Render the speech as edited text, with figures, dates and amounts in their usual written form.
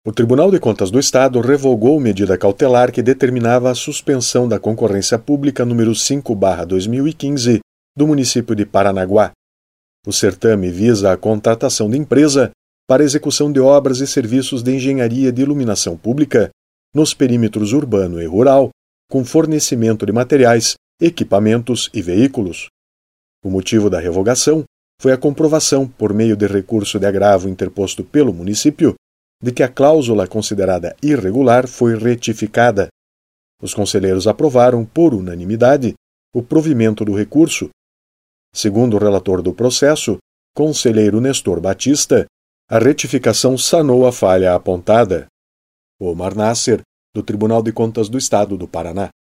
O Tribunal de Contas do Estado revogou medida cautelar que determinava a suspensão da concorrência pública número 5/2015 do município de Paranaguá. O certame visa a contratação de empresa para execução de obras e serviços de engenharia de iluminação pública nos perímetros urbano e rural, com fornecimento de materiais, equipamentos e veículos. O motivo da revogação foi a comprovação, por meio de recurso de agravo interposto pelo município, de que a cláusula considerada irregular foi retificada. Os conselheiros aprovaram, por unanimidade, o provimento do recurso. Segundo o relator do processo, conselheiro Nestor Batista, a retificação sanou a falha apontada. Omar Nasser, do Tribunal de Contas do Estado do Paraná.